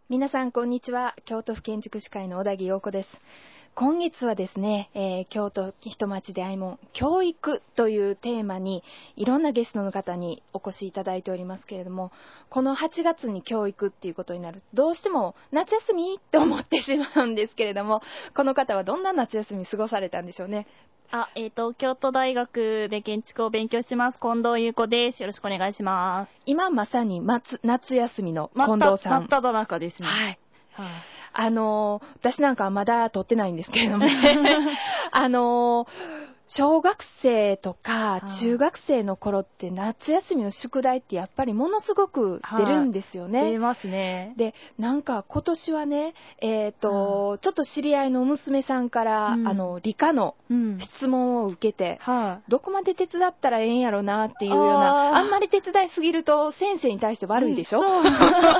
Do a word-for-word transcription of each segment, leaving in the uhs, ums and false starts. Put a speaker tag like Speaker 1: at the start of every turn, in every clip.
Speaker 1: 皆さんこんにちは。京都府建築士会の小田木陽子です。今月はですね、えー、京都人町で愛門教育というテーマにいろんなゲストの方にお越しいただいておりますけれども、このはちがつに教育っていうことになるとどうしても夏休みって思ってしまうんですけれども、この方はどんな夏休み過ごされたんでしょうね。
Speaker 2: あ、えっと、京都大学で建築を勉強してます近藤優子です。よろしくお願いします。
Speaker 1: 今まさに夏、夏休みの近藤さん。
Speaker 2: 真っただ中ですね。
Speaker 1: はい。はあ、あのー、私なんかはまだ取ってないんですけれどもね。あのー、小学生とか中学生の頃って夏休みの宿題ってやっぱりものすごく出るんですよね。
Speaker 2: はあ、出ますね。
Speaker 1: で、なんか今年はね、えっと、はあ、ちょっと知り合いの娘さんから、うん、あの理科の質問を受けて、うん、はあ、どこまで手伝ったらええんやろなっていうような、あ, あんまり手伝いすぎると先生に対して悪いでしょ、うん、そう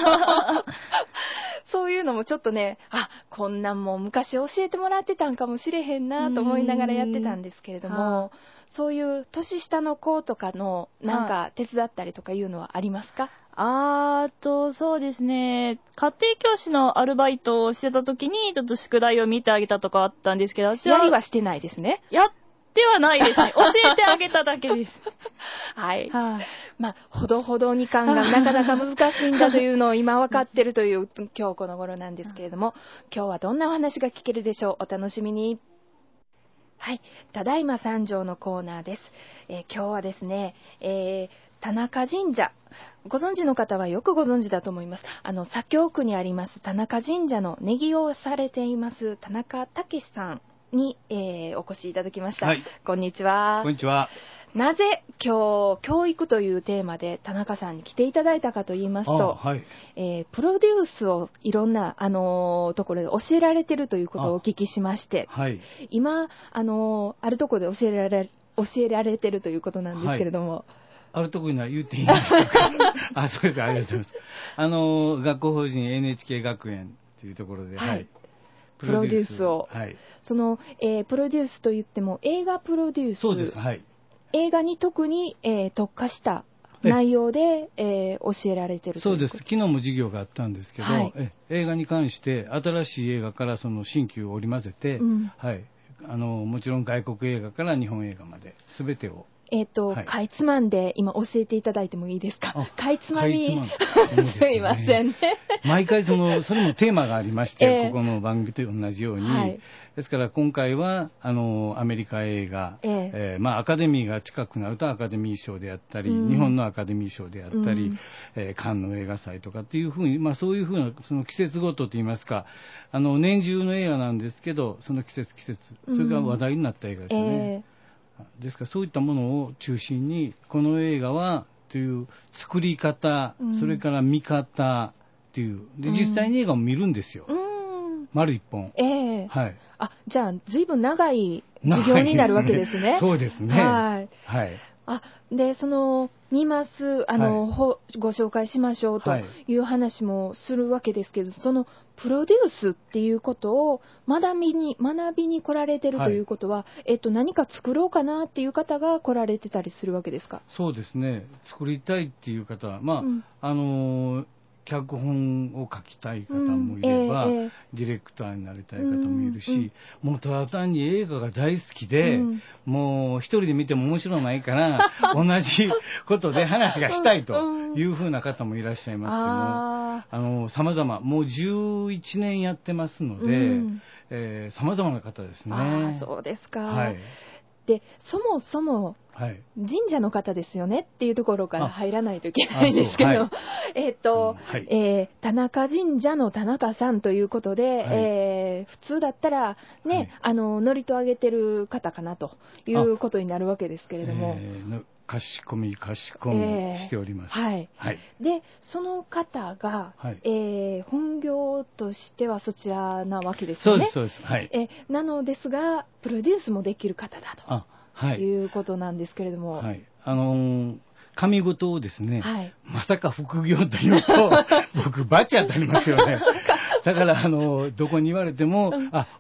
Speaker 1: そういうのもちょっとね、あ、こんなんも昔教えてもらってたんかもしれへんなと思いながらやってたんですけれども、はあ、そういう年下の子とかのなんか手伝ったりとかいうのはありますか？
Speaker 2: あーと、そうですね。家庭教師のアルバイトをしてた時にちょっと宿題を見てあげたとかあったんですけど、私は
Speaker 1: やりはしてないですね。
Speaker 2: やってはないですね。教えてあげただけです。
Speaker 1: はい。はあ、まあ、ほどほどに感がなかなか難しいんだというのを今分かってるという今日この頃なんですけれども、今日はどんなお話が聞けるでしょう。お楽しみに。はい。ただいま参上のコーナーです。えー、今日はですね、えー、田中神社。ご存知の方はよくご存知だと思います。あの、左京区にあります田中神社のネギをされています田中武さんに、えー、お越しいただきました。はい。こんにちは。
Speaker 3: こんにちは。
Speaker 1: なぜ今日教育というテーマで田中さんに来ていただいたかと言いますと、
Speaker 3: はい、
Speaker 1: えー、プロデュースをいろんな、あのー、ところで教えられているということをお聞きしまして、はい、今、あのー、あるところで教えられ、教えられているということなんですけれども、はい、
Speaker 3: あるところには言っていいんでしょうか。あ、そうです。ありがとうございます。あのー、学校法人 エヌエイチケー 学園というところで、はい、はい、
Speaker 1: プロデュースを、はい、その、えー、プロデュースといっても映画プロデュース、
Speaker 3: そうです。はい。
Speaker 1: 映画に特に、えー、特化した内容で、えー、教えられているということ。
Speaker 3: そうです。昨日も授業があったんですけど、はい、え映画に関して新しい映画からその新旧を織り交ぜて、うん、はい、あのもちろん外国映画から日本映画まで全てを。
Speaker 1: えっ、ー、と、はい、かいつまんで今教えていただいてもいいですか？かいつまみ。すいませんね。
Speaker 3: 毎回その、それもテーマがありまして、えー、ここの番組と同じように、はい、ですから今回は、あの、アメリカ映画、えーえー、まあアカデミーが近くなるとアカデミー賞であったり、うん、日本のアカデミー賞であったり、うん、えー、カンヌ映画祭とかっていうふうに、まあそういうふうな、その季節ごとといいますか、あの、年中の映画なんですけど、その季節季節、それが話題になった映画ですよね。うんえーですからそういったものを中心にこの映画はという作り方、うん、それから見方っていうで実際に映画も見るんですよ、うん、丸一本、
Speaker 1: えーはい、あじゃあ随分長い授業になるわけですね。
Speaker 3: そうですね。
Speaker 1: はい、はい、あでその見ますあの、はい、ご紹介しましょうという話もするわけですけど、そのプロデュースっていうことを学びに学びに来られてるということは、はい、えっと、何か作ろうかなっていう方が来られてたりするわけですか？
Speaker 3: そうですね。作りたいっていう方は、まあ、うん、あのー脚本を書きたい方もいれば、うんえーえー、ディレクターになりたい方もいるし、うんうん、もうただ単に映画が大好きで、うん、もう一人で見ても面白ないから同じことで話がしたいというふうな方もいらっしゃいますけども、あの様々もうじゅういちねんやってますので、うんえー、様々な方ですね。
Speaker 1: あ、そうですか。はい、でそもそも神社の方ですよねっていうところから入らないといけないんですけど、はい、えっと、うんはいえー、田中神社の田中さんということで、はいえー、普通だったらね、はい、あの祝詞をあげてる方かなということになるわけですけれども、
Speaker 3: えー、かしこみかしこみしております、
Speaker 1: えーはいはい、でその方が、はいえー、本業としてはそちらなわけですよね。
Speaker 3: そうですそうです、はい、
Speaker 1: えなのですがプロデュースもできる方だとあはい、いうことなんですけれども、はい、
Speaker 3: あのー、神事をですね、はい、まさか副業というと僕バチ当たりますよね。だからあのー、どこに言われても、うん、あ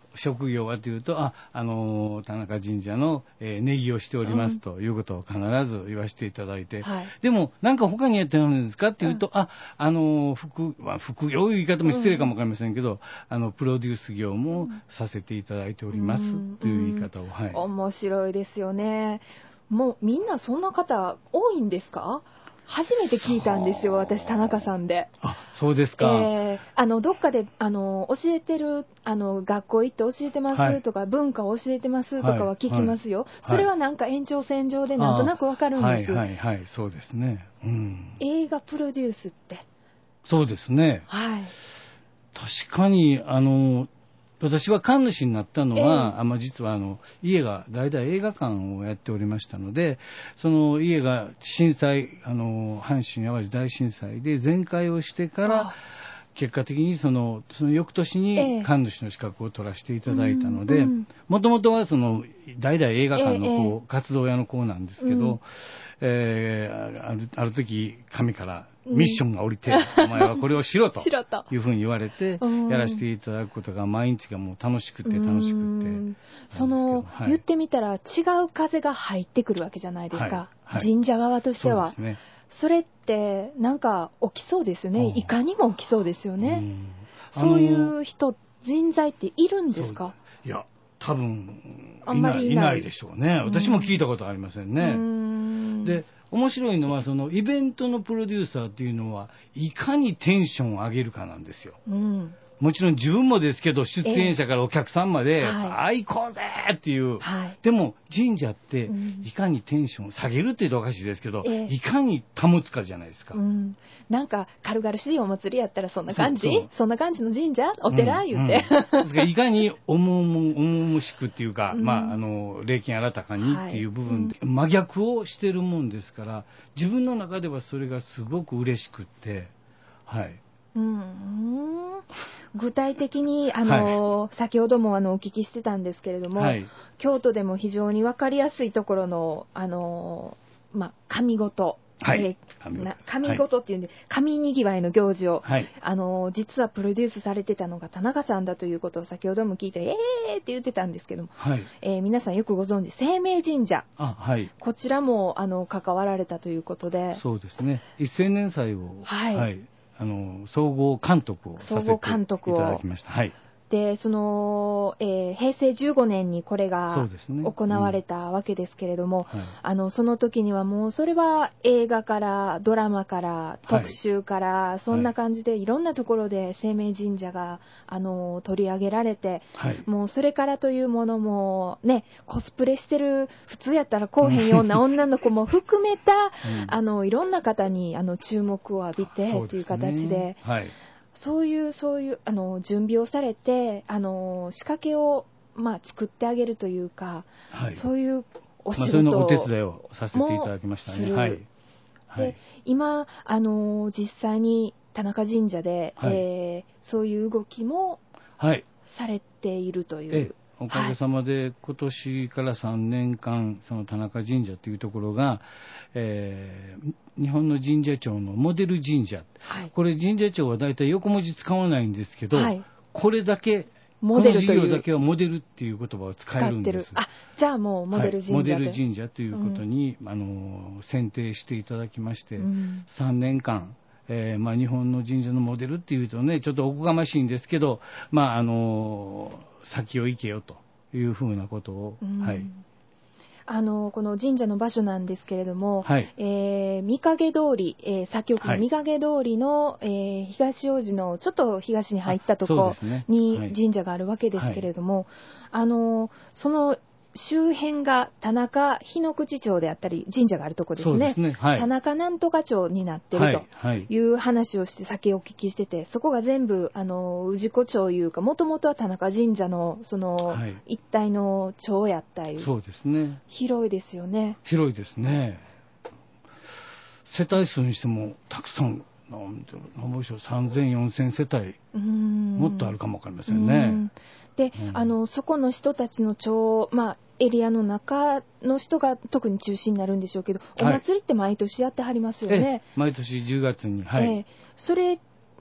Speaker 3: 職業はというと、あ、あの田中神社の、えー、ネギをしておりますということを必ず言わせていただいて、うん、はい、でもなんか他にやってるんですかっていうと、うん、あ、あの副、まあ、副業いう言い方も失礼かもわかりませんけど、うん、あのプロデュース業もさせていただいております、うん、という言い方を、はい、
Speaker 1: 面白いですよね。もうみんなそんな方多いんですか？初めて聞いたんですよ、私、田中さんで。
Speaker 3: あ、そうですか。
Speaker 1: えー、あのどっかであの教えてる、あの学校行って教えてます、はい、とか文化を教えてますとかは聞きますよ、はいはい、それはなんか延長線上でなんとなくわかるんです。
Speaker 3: はいはいはい、そうですね、うん、
Speaker 1: 映画プロデュースって。
Speaker 3: そうですね、はい、確かにあの私は神主になったのは、えー、あまあ、実はあの家が代々映画館をやっておりましたので、その家が震災、あの阪神・淡路大震災で全壊をしてから結果的にそのその翌年に神主の資格を取らせていただいたので、もともとはその代々映画館の子、えー、活動屋の子なんですけど、うん、えー、ある、ある時神からミッションが降りて、うん、お前はこれをしろというふうに言われてやらせていただくことが毎日がもう楽しくて楽しくて、
Speaker 1: その、はい、言ってみたら違う風が入ってくるわけじゃないですか、はいはい、神社側としては。 そうですね。それってなんか起きそうですよね。いかにも起きそうですよね。うん、そういう人、人材っているんですか？
Speaker 3: いや、多分いない、いないでしょうね。私も聞いたことありませんね。うん、で、面白いのはそのイベントのプロデューサーっていうのはいかにテンションを上げるかなんですよ。うん、もちろん自分もですけど、出演者からお客さんまで、えー、さあ行こうぜっていう、はい、でも神社っていかにテンションを下げるって言うとおかしいですけど、えー、いかに保つかじゃないですか。うん、
Speaker 1: なんか軽々しいお祭りやったらそんな感じ、 そ, そんな感じの神社お寺、うん、言うて、
Speaker 3: うん、ですからいかに重々しくっていうか、うん、まああの礼金新たかにっていう部分で、はい、真逆をしてるもんですから、自分の中ではそれがすごく嬉しくって、はい。うん、
Speaker 1: 具体的にあの、はい、先ほどもあのお聞きしてたんですけれども、はい、京都でも非常に分かりやすいところのあの、まあ、神事、はい、えー、神事っていうんで、神にぎわいの行事を、はい、あの実はプロデュースされてたのが田中さんだということを先ほども聞いて、えーって言ってたんですけども、はい、えー、皆さんよくご存知晴明神社、あ、はい、こちらもあの関わられたということで。
Speaker 3: そうですね、一千年祭を、はいはい、あの総合監督をさせていただきました。はい、
Speaker 1: でその、えー、平成じゅうごねんにこれが行われたわけですけれども、うんはい、あのその時にはもうそれは映画からドラマから特集から、はい、そんな感じでいろんなところで晴明神社があの取り上げられて、はい、もうそれからというものもね、コスプレしてる普通やったらこうへんような女の子も含めた、うん、あのいろんな方にあの注目を浴びてという形で、はい、そういうそういうあの準備をされて、あの仕掛けを、まあ、作ってあげるというか、はい、そういうお仕事を、
Speaker 3: まあ、そのお手伝いをさせていただきましたね。はい、
Speaker 1: はい、で今あの実際に田中神社で、はい、えー、そういう動きもされているという、はい、
Speaker 3: おかげさまで、はい、今年からさんねんかんその田中神社というところが、えー、日本の神社庁のモデル神社、はい、これ神社庁はだいたい横文字使わないんですけど、はい、これだけモデルというこの事業だけはモデルっていう言葉を使えるんです。使ってる。
Speaker 1: あ、じゃあもうモデル神社で、はい、モ
Speaker 3: デル神社ということに、うん、あの選定していただきまして、うん、さんねんかん、えーまあ、日本の神社のモデルっていうとねちょっとおこがましいんですけど、まああの先を行けよというふうなことを、うん、はい、
Speaker 1: あのこの神社の場所なんですけれども、はい、えー、御影通り、えー、左京区の御影通りの、はい、えー、東大路のちょっと東に入ったところに神社があるわけですけれども、はい、あのその周辺が田中日野口町であったり神社があるところですね。そうですね、はい、田中なんとか町になってるという話をして先お聞きしてて、そこが全部あの氏子町いうかもともとは田中神社のその、はい、一帯の町やったいう。
Speaker 3: そうですね、
Speaker 1: 広いですよね。
Speaker 3: 広いですね。世帯数にしてもたくさん、なんていうの、さんぜんよんせん世帯もっとあるかもわかりませんね。ん
Speaker 1: で、うん、あのそこの人たちの町、まあ、エリアの中の人が特に中心になるんでしょうけど、お祭りって毎年やってはりますよね。
Speaker 3: はい、毎年じゅうがつに、はい、えー、
Speaker 1: それ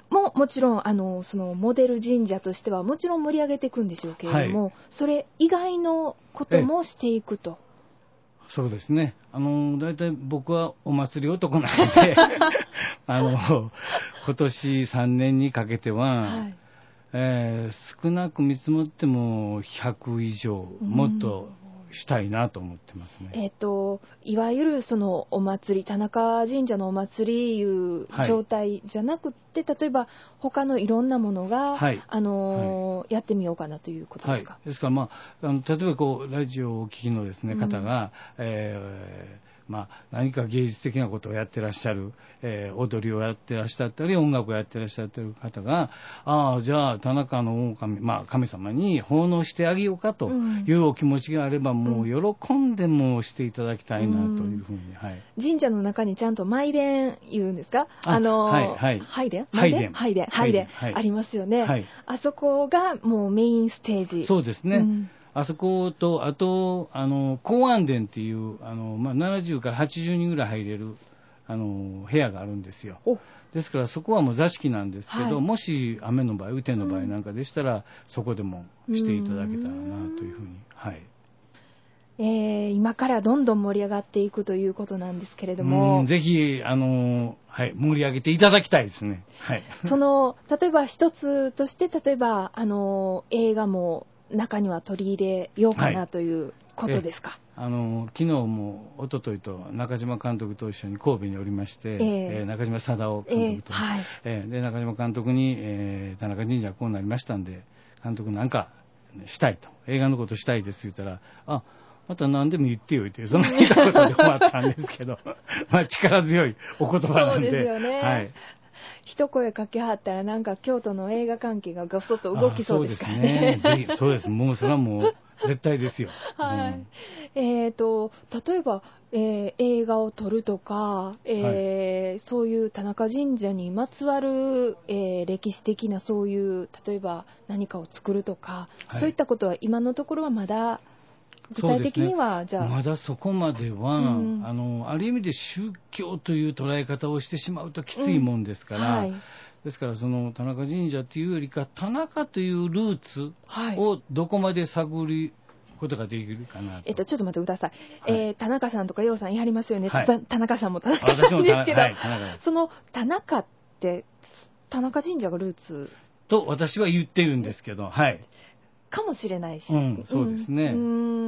Speaker 1: ももちろんあのそのモデル神社としてはもちろん盛り上げていくんでしょうけれども、はい、それ以外のこともしていくと。
Speaker 3: そうですね。あの大体僕はお祭り男なのであの今年さんねんにかけては、はい、えー、少なく見積もってもひゃく以上もっとしたいなと思ってますね。
Speaker 1: えっと、いわゆるそのお祭り、田中神社のお祭りいう状態じゃなくて、はい、例えば他のいろんなものが、はい、あのーはい、やってみようかなということですか。
Speaker 3: はい、ですから、まあ、あの例えばこうラジオをお聞きのですね、方が、うん、えーまあ、何か芸術的なことをやってらっしゃる、えー、踊りをやってらっしゃったり音楽をやってらっしゃってる方が、ああじゃあ田中の狼、まあ、神様に奉納してあげようかというお気持ちがあれば、うん、もう喜んでもしていただきたいなというふうに、うん、はい、
Speaker 1: 神社の中にちゃんと舞殿言うんですか、あ、あの
Speaker 3: はいはい、
Speaker 1: 拝殿
Speaker 3: 拝殿
Speaker 1: 拝殿拝殿ありますよね、はい、あそこがもうメインステージ。
Speaker 3: そうですね、うん、あそこと、あと、あの、公安殿っていう、あの、まあ、ななじゅうからはちじゅうにんぐらい入れる、あの、部屋があるんですよ。ですから、そこはもう座敷なんですけど、はい、もし雨の場合、雨天の場合なんかでしたら、うん、そこでもしていただけたらな、というふうに、はい。
Speaker 1: えー、今からどんどん盛り上がっていくということなんですけれども。
Speaker 3: うん、ぜひ、あの、はい、盛り上げていただきたいですね。はい。
Speaker 1: その、例えば一つとして、例えば、あの、映画も、中には取り入れようかなということですか。
Speaker 3: はい、あの昨日も一昨日と中島監督と一緒に神戸におりまして、えーえー、中島貞夫監督と、えーはいえー、で中島監督に、えー、田中神社こうなりましたんで監督なんかしたいと、映画のことしたいです言ったら、あまた何でも言ってよってそんな言ったことで終わったんですけどまあ力強いお言葉なんで。
Speaker 1: そうですよね、はい、一声かけはったらなんか京都の映画関係がごそっと動きそうですからね。
Speaker 3: そうですね。そうです。もうそれはもう絶対ですよ。
Speaker 1: はい。うん、えっと例えば、えー、映画を撮るとか、えーはい、そういう田中神社にまつわる、えー、歴史的なそういう例えば何かを作るとか、はい、そういったことは今のところはまだ具体的には、ね、じゃあ
Speaker 3: まだそこまでは、うん、あのある意味で宗教という捉え方をしてしまうときついもんですから、うんはい、ですからその田中神社というよりか田中というルーツをどこまで探ることができるかなと、はい、
Speaker 1: えっと、ちょっと待ってください、はいえー、田中さんとか楊さんやりますよね、はい、田中さんも田中さんですけど、はい、その田中って田中神社がルーツ
Speaker 3: と私は言ってるんですけど、はい
Speaker 1: かもしれないし、
Speaker 3: うん、そうですね、うん、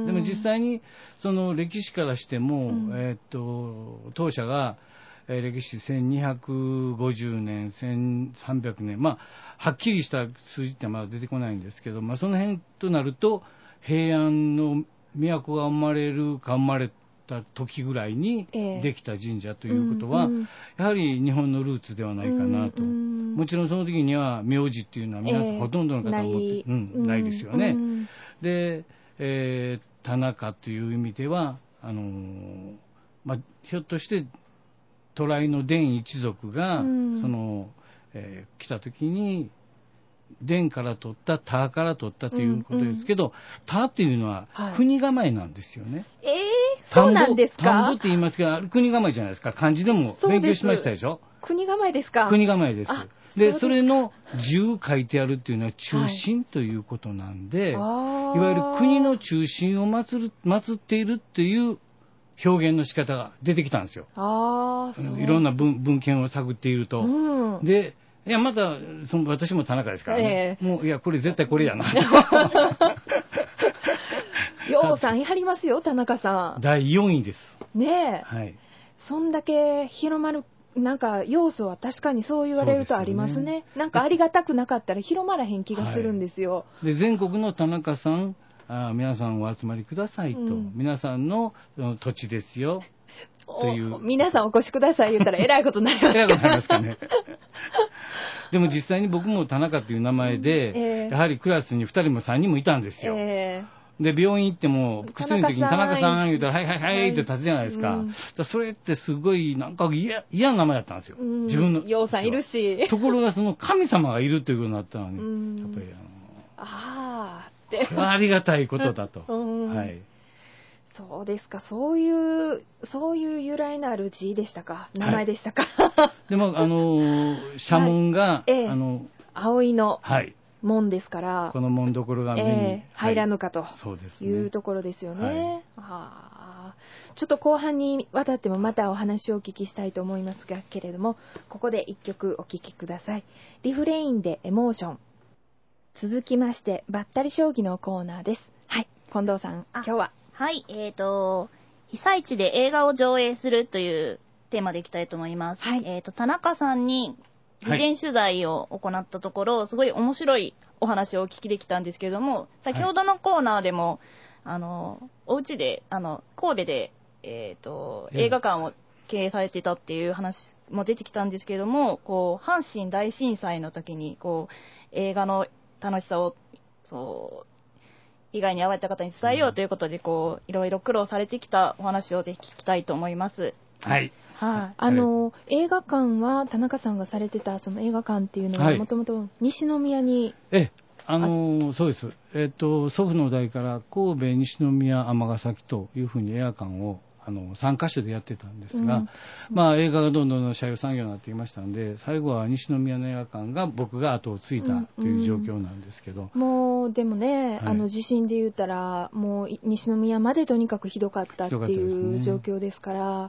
Speaker 3: でも実際にその歴史からしても、うんえー、っと当社が、えー、歴史せんにひゃくごじゅうねんせんさんびゃくねん、まあ、はっきりした数字ってまだ出てこないんですけど、まあ、その辺となると平安の都が生まれるか生まれた時ぐらいにできた神社ということは、えーうんうん、やはり日本のルーツではないかなと、うんうん、もちろんその時には名字っていうのは皆さん、えー、ほとんどの方は持って、うん、ないですよね、うん、で、えー、田中という意味ではあのーまあ、ひょっとして渡来の伝一族が、うん、その、えー、来た時に伝から取った田から取ったということですけど、うんうん、田っていうのは国構えなんですよね、
Speaker 1: はい、えー、そうなんですか。
Speaker 3: 田んぼって言いますけど国構えじゃないですか。漢字でも勉強しましたでしょ。
Speaker 1: 国構えですか。
Speaker 3: 国構えです。で、それの十書いてあるっていうのは中心ということなんで、はい、いわゆる国の中心を祀る、祀っているっていう表現の仕方が出てきたんですよ。
Speaker 1: あそう
Speaker 3: いろんな 文, 文献を探っていると、うん、でいやまたその私も田中ですからね、えー、もういやこれ絶対これやな
Speaker 1: 楊さんやりますよ田中さん。
Speaker 3: だいよんいです
Speaker 1: ねえ、
Speaker 3: はい、
Speaker 1: そんだけ広まるなんか要素は確かにそう言われるとありますね。なんかありがたくなかったら広まらへん気がするんですよ、
Speaker 3: はい、で全国の田中さんあ皆さんお集まりくださいと、うん、皆さんの土地ですよという
Speaker 1: 皆さんお越しください言ったらえらいことになりますか
Speaker 3: えらいことになりますかねでも実際に僕も田中という名前で、えー、やはりクラスにふたりもさんにんもいたんですよ、えー、で病院行っても薬の時に田中さん言うたらはいはいはいって立つじゃないですか、うん、だそれってすごいなんか嫌な名前だったんですよ、うん、自分の
Speaker 1: 楊さんいるし
Speaker 3: ところがその神様がいるということになったのに、うん、やっぱりあの
Speaker 1: あーって
Speaker 3: ありがたいことだと、うん、はい
Speaker 1: そうですか。そういうそういう由来のある字でしたか。名前でしたか。
Speaker 3: はい、でもあの社門が、はい、ええ、あの
Speaker 1: 葵の、
Speaker 3: はい。
Speaker 1: 門ですから、
Speaker 3: この門どころが目に、
Speaker 1: えー、入らぬかというところですよね。はい、あちょっと後半にわたってもまたお話をお聞きしたいと思いますがけれども、ここでいっきょくお聴きください。リフレインでエモーション。続きましてばったり将棋のコーナーです。はい、近藤さん、今日は
Speaker 2: はい、えーと被災地で映画を上映するというテーマでいきたいと思います。はい、えーと田中さんに事前取材を行ったところ、はい、すごい面白いお話をお聞きできたんですけれども、先ほどのコーナーでも、はい、あのお家であの神戸で、えーと、映画館を経営されてたっていう話も出てきたんですけれども、こう阪神大震災の時にこう映画の楽しさをそう被害に遭われた方に伝えようということで、こういろいろ苦労されてきたお話をぜひ聞きたいと思います。
Speaker 3: はい。
Speaker 1: はい、あの映画館は田中さんがされてたその映画館っていうのはもともと西宮に、
Speaker 3: ええ、あのそうです、えっと、祖父の代から神戸、西宮、尼崎というふうに映画館をあのさんかしょでやってたんですが、うんまあ、映画がどんどん社用産業になっていましたので、最後は西宮の映画館が僕が後を継いだという状況なんですけど、
Speaker 1: うんうん、もうでもね、はい、あの地震で言ったらもう西宮までとにかくひどかったっていう状況ですから、はい、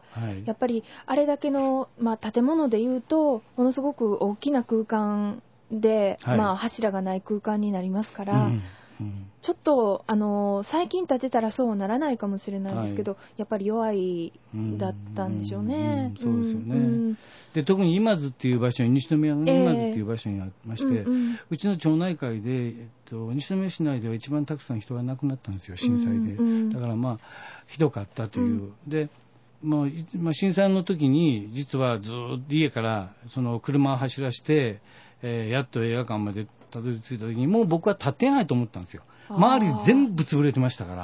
Speaker 1: やっぱりあれだけの、まあ、建物で言うとものすごく大きな空間で、はいまあ、柱がない空間になりますから、うんうん、ちょっとあの最近建てたらそうならないかもしれないですけど、はい、やっぱり弱いだったんでしょうね。
Speaker 3: うんうん、そうですよね、うん、で特に今津っていう場所に西宮の今津っていう場所にありまして、えーうんうん、うちの町内会で、えっと、西宮市内では一番たくさん人が亡くなったんですよ、震災で、うんうん、だからまあひどかったという、うん、でもうまあ、震災の時に実はずっと家からその車を走らせて、えー、やっと映画館までたどり着いた時にもう僕は立ってないと思ったんですよ。周り全部潰れてましたから、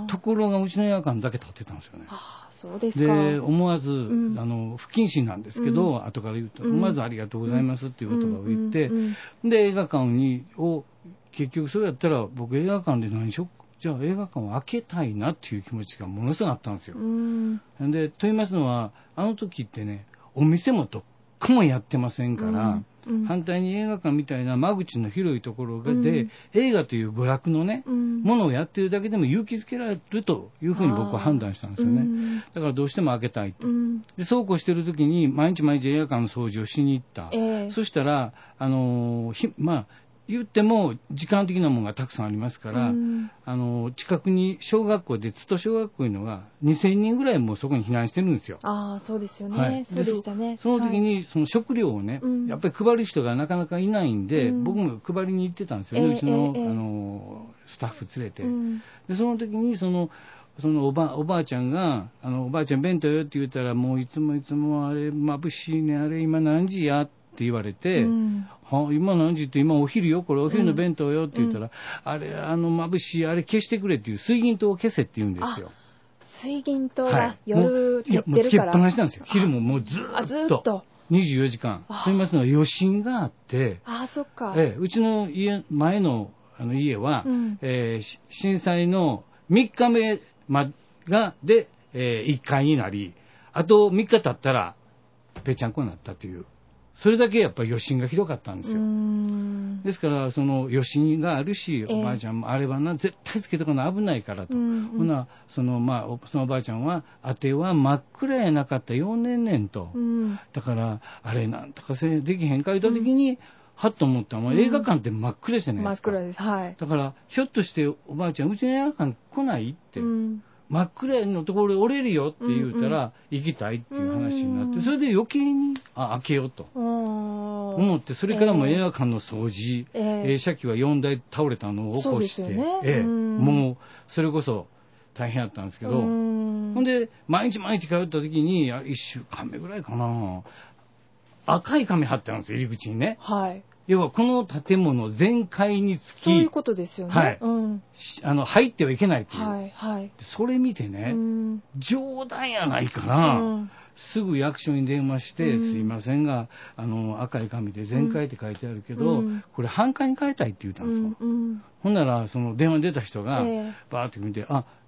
Speaker 3: ところがうちの映画館だけ立ってたんですよね。
Speaker 1: あそうですか。
Speaker 3: で思わず、うん、あの不謹慎なんですけど、うん、後から言うと、うん、思わずありがとうございますっていう言葉を言って、うんうんうん、で映画館にを結局それやったら僕映画館で何しようじゃあ映画館を開けたいなっていう気持ちがものすごくあったんですよ。うんでと言いますのはあの時ってねお店もどっこもやってませんから、うんうん、反対に映画館みたいな間口の広いところで、うん、映画という娯楽のね、うん、ものをやってるだけでも勇気づけられるというふうに僕は判断したんですよね、うん、だからどうしても開けたいと、うん、でそうこうしてる時に毎日毎日映画館の掃除をしに行った、えー、そしたらあのー、まあ言っても時間的なものがたくさんありますから、うん、あの近くに小学校で津戸小学校いうのがにせんにんぐらいもそこに避難してるんですよ。あ
Speaker 1: あそうですよね、はい、そうでしたね。
Speaker 3: そ, その時にその食料をね、はい、やっぱり配る人がなかなかいないんで、うん、僕も配りに行ってたんですよね、うん、うちの、えー、あのスタッフ連れて、うん、でその時にそのそのお ば, おばあちゃんがあのおばあちゃん弁当よって言ったらもういつもいつもあれ眩しいねあれ今何時やって言われて、うん、は今何時って今お昼よこれお昼の弁当よって言ったら、うん、あれあの眩しいあれ消してくれっていう水銀灯を消せって言うんですよ。
Speaker 1: 水銀灯が夜照ってるから、はい、
Speaker 3: もうつけっぱなしなんですよ。昼ももうずーっと
Speaker 1: ずーっと
Speaker 3: にじゅうよじかんと言いますのは余震があって
Speaker 1: あそっか、
Speaker 3: ええ、うちの家前 の, あの家は、うんえー、震災のみっかめまがで、えー、いっかいになりあとみっか経ったらぺちゃんこになったというそれだけやっぱり余震がひどかったんですよ。うーんですからその余震があるし、えー、おばあちゃんもあれはな絶対つけとかな危ないからと、うんうん、ほなそのまあそのおばあちゃんはあては真っ暗やなかったよねんねんと、うん、だからあれなんとかせできへんかいた時に、うん、はっと思ったのは、うん、映画館って真っ暗じゃないですか。
Speaker 1: 真っ暗です、はい、
Speaker 3: だからひょっとしておばあちゃんうちの映画館来ないって、うん真っ暗のところで折れるよって言うたら、うんうん、行きたいっていう話になって、それで余計にあ開けようと思って、それからも映画館の掃除、えー、映写機はよんだい倒れたのを起こして、ねえー、もうそれこそ大変だったんですけど、ほんで毎日毎日通った時にいっしゅうかんめぐらいかな赤い紙貼ってあるんですよ入り口にね。はい要はこの建物全階につき
Speaker 1: そういうことですよね、
Speaker 3: はいうん、あの入ってはいけないという、
Speaker 1: はいはい、
Speaker 3: それ見てね、うん、冗談やないから、うん、すぐ役所に電話して、うん、すいませんがあの赤い紙で全階って書いてあるけど、うん、これ半階に変えたいって言ったんですよ、うんうん、ほんならその電話に出た人が、えー、バーって見てあ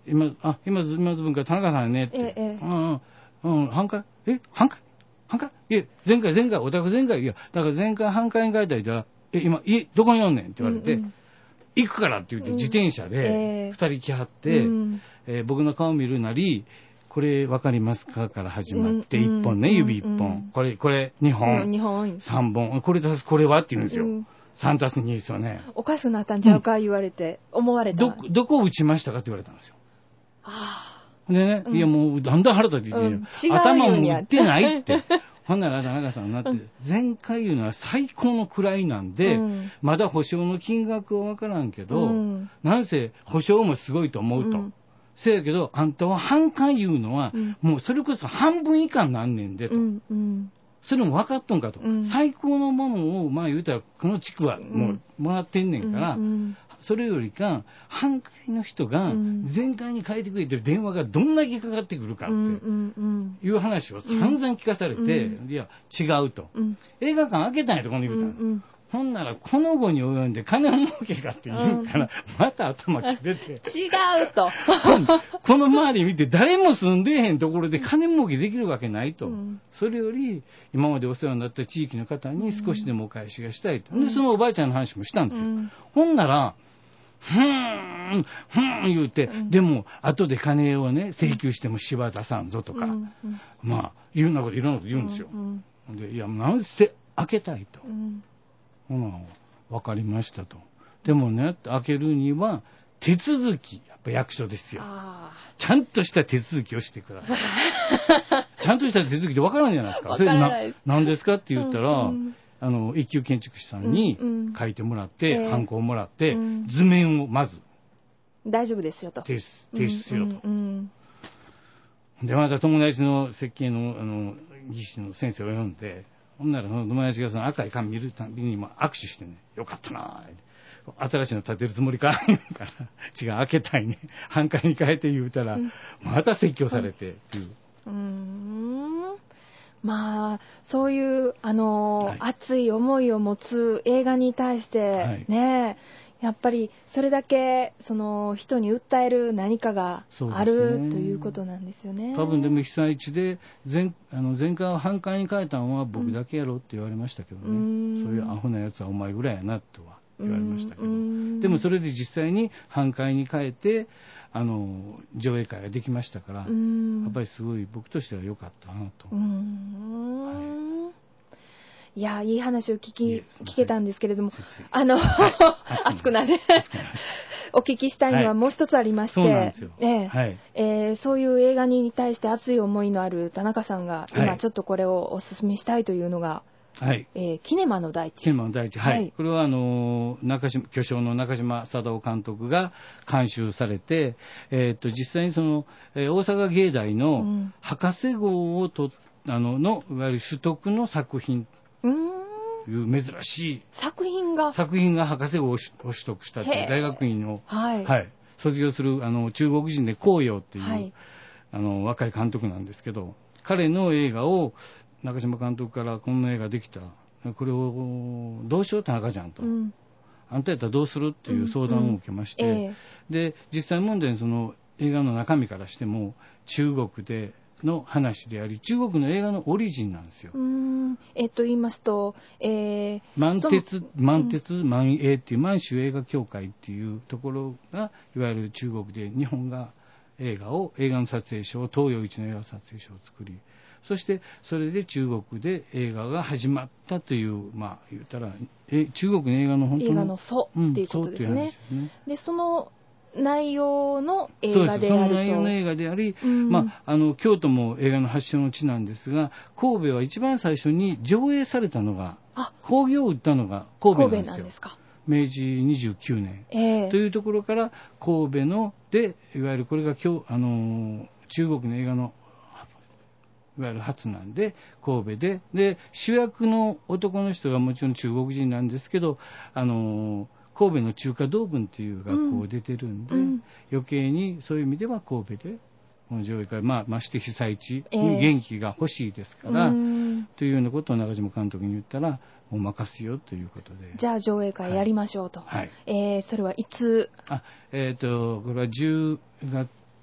Speaker 3: 今、あ、今、今ず分から田中さんねって。ええ、うん、うん、半回え半回半回いえ、前回、前回、お宅前回、いや、だから前回半回に書いたら、え、今、家、どこにおんねんって言われて、うんうん、行くからって言って自転車で二人来はって、うんえー、僕の顔見るなり、これ分かりますかから始まって、一、うん、本ね、指一本、うん。これ、これ、二本。二、うん、本。三本。これ足す、これはって言うんですよ。三、うん、足す二ですよね。
Speaker 1: おかしくなったんちゃうか、言われて、うん、思われた。
Speaker 3: ど、どこを打ちましたかって言われたんですよ。はぁ。でね、うん、いやもう、だんだん腹立って言って、うん、頭も打ってないって。ほんなら田中さんになって、うん、前回言うのは最高の位なんで、うん、まだ保証の金額は分からんけど、うん、なんせ保証もすごいと思うと。うん、せやけど、あんたは半回言うのは、うん、もうそれこそ半分以下になんねんでと。うんうん、それも分かっとんかと。うん、最高のものを、まあ言うたら、この地区はもうもらってんねんから、うんうん、それよりか、半回の人が前回に変えてくれてる電話がどんだけかかってくるかっていう話を散々聞かされて、うん、いや、違うと。うん、映画館開けたんやと、この言うたの。うんうん、ほんなら、この後に及んで金儲けかって言うから、うん、また頭切れて。
Speaker 1: 違うと。
Speaker 3: この周り見て誰も住んでへんところで金儲けできるわけないと。うん、それより、今までお世話になった地域の方に少しでもお返しがしたいと。うん、で、そのおばあちゃんの話もしたんですよ。うん、ほんなら、ふーん、ふーん言うて、うん、でも、後で金をね、請求してもしば出さんぞとか、うんうん、まあ、いろんなこと、いろんなこと言うんですよ。うんうん、で、いや、なんせ開けたいと。うんほな、わかりましたと。でもね、開けるには、手続き、やっぱ役所ですよ。ちゃんとした手続きをしてください。ちゃんとした手続きってわからないじゃないですか。
Speaker 1: わからないです。
Speaker 3: それな、何ですかって言ったら、うんうんあの、一級建築士さんに書いてもらって、うんうん、ハンコをもらって、えー、図面をまず。
Speaker 1: 大丈夫ですよと。
Speaker 3: 提出、提出しろと。うんうんうん、で、また友達の設計の、あの、技師の先生を呼んで、ほんなら、その友達がその赤い紙見るたびに、握手してね、よかったなぁ。新しいの建てるつもりかから違う、開けたいね。半壊に変えて言うたら、うん、また説教されて、っていう。
Speaker 1: うーんまあ、そういう、あの、はい、熱い思いを持つ映画に対して、はい、ね、やっぱりそれだけその人に訴える何かがある、ね、ということなんですよね。
Speaker 3: 多分でも被災地で 前, あの前回は半壊に変えたのは僕だけやろって言われましたけどね、うん、そういうアホなやつはお前ぐらいやなとは言われましたけど、うん、でもそれで実際に半壊に変えてあの上映会ができましたから、うん、やっぱりすごい僕としては良かったなと。うん
Speaker 1: はいいやいい話を聞き聞けたんですけれども、あの、はい、熱くなってお聞きしたいのはもう一つありまして、はい、そうなんですよ、えーはいえー、そういう映画に対して熱い思いのある田中さんが今ちょっとこれをお勧めしたいというのが、はいえー、キネマの大地。
Speaker 3: キネマの大地、はい。はい、これはあの中島巨匠の中島貞夫監督が監修されて、えー、と実際にその、えー、大阪芸大の博士号をとあののいわゆる取得の作品という珍しい
Speaker 1: 作品が
Speaker 3: 作品が博士号を取得したという大学院を、はいはい、卒業するあの中国人で光陽っていう、はい、あの若い監督なんですけど、彼の映画を中島監督からこんな映画できた、これをどうしようって赤ちゃんと、うん、あんたやったらどうするっていう相談を受けまして、うんうんえー、で実際問題その映画の中身からしても中国での話であり、中国の映画のオリジンなんですよ。
Speaker 1: うーんえっと言いますと、えー、
Speaker 3: 満鉄満鉄満映っていう満州映画協会っていうところがいわゆる中国で日本が映画を映画の撮影所を東洋一の映画撮影所を作り、そしてそれで中国で映画が始まったという、まあ言ったらえ中国の映画の本当の
Speaker 1: 映画の祖っていうことですね。うん、そうっていう話ですね。でその内容の映画であると。そうです。その内容の映画であり、うん、まあ、あの京都も映画の発祥の地なんですが、神戸は一番最初に上映されたのが、興行を打ったのが神戸なんですよ。神戸なんですか。明治にじゅうきゅうねん、えー、というところから神戸のでいわゆるこれが今日あの中国の映画のいわゆる初なんで神戸でで主役の男の人がもちろん中国人なんですけど、あの神戸の中華道文っていう学校を出てるんで、うん、余計にそういう意味では神戸でこの上映会、まあ、まして被災地に元気が欲しいですから、えー、というようなことを中島監督に言ったらもう任すよということで、 じゃあ上映会やりましょうと、はいえー、それはいつ？
Speaker 3: あ、えーと、これはじゅうがつ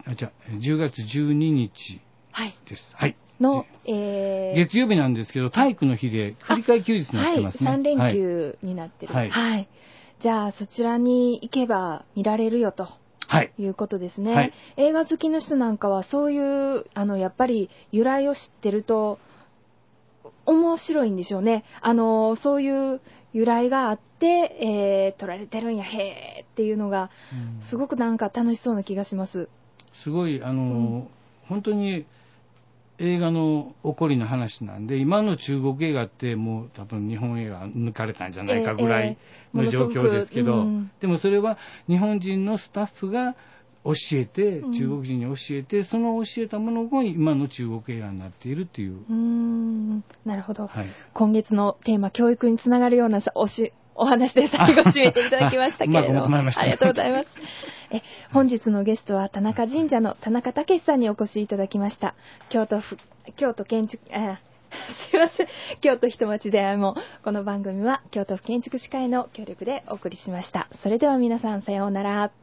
Speaker 3: あ、じゃあ、じゅうがつじゅうににちです。はい。はい、
Speaker 1: の、えー、
Speaker 3: 月曜日なんですけど、体育の日で振り替え休日になってますね。
Speaker 1: はい、さん連休になってる。はい。はい、じゃあ、そちらに行けば見られるよと。はい。いうことですね。はい、映画好きの人なんかは、そういう、あの、やっぱり由来を知ってると、面白いんでしょうね。あの、そういう由来があって、えー、撮られてるんや、へーっていうのが、すごくなんか楽しそうな気がします。
Speaker 3: すごい、あの、うん、本当に映画の起こりの話なんで、今の中国映画ってもう多分日本映画抜かれたんじゃないかぐらいの状況ですけど、えーえーうん、でもそれは日本人のスタッフが教えて、中国人に教えて、うん、その教えたものが今の中国映画になっているっていう。
Speaker 1: うーん、なるほど、はい。今月のテーマ、教育につながるようなおしお話で最後締めていただきましたけれども、ありがとうございます。え本日のゲストは田中神社の田中武さんにお越しいただきました。京都府京都建築あすいません京都人町でもこの番組は京都府建築士会の協力でお送りしました。それでは皆さんさようなら。